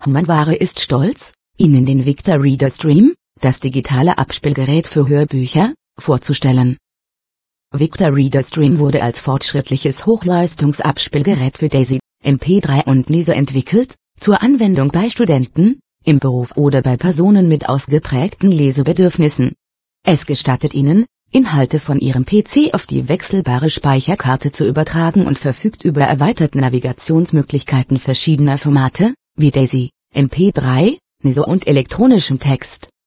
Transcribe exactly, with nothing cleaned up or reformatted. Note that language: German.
Humanware ist stolz, Ihnen den Victor Reader Stream, das digitale Abspielgerät für Hörbücher, vorzustellen. Victor Reader Stream wurde als fortschrittliches Hochleistungsabspielgerät für Daisy, M P drei und N I S O entwickelt, zur Anwendung bei Studenten, im Beruf oder bei Personen mit ausgeprägten Lesebedürfnissen. Es gestattet Ihnen, Inhalte von Ihrem P C auf die wechselbare Speicherkarte zu übertragen und verfügt über erweiterte Navigationsmöglichkeiten verschiedener Formate, wie Daisy, M P drei, N I S O und elektronischem Text.